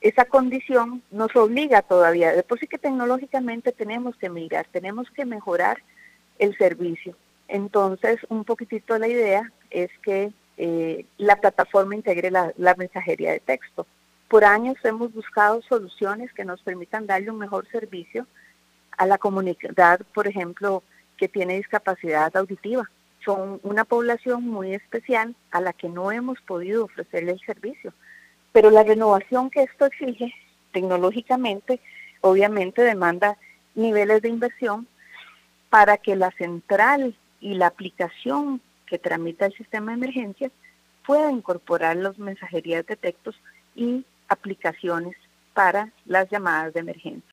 esa condición nos obliga todavía, de por sí que tecnológicamente tenemos que migrar, tenemos que mejorar el servicio. Entonces, un poquitito la idea es que la plataforma integre la mensajería de texto. Por años hemos buscado soluciones que nos permitan darle un mejor servicio a la comunidad, por ejemplo, que tiene discapacidad auditiva. Son una población muy especial a la que no hemos podido ofrecerle el servicio. Pero la renovación que esto exige tecnológicamente, obviamente demanda niveles de inversión para que la central y la aplicación que tramita el sistema de emergencias pueda incorporar las mensajerías de textos y aplicaciones para las llamadas de emergencia.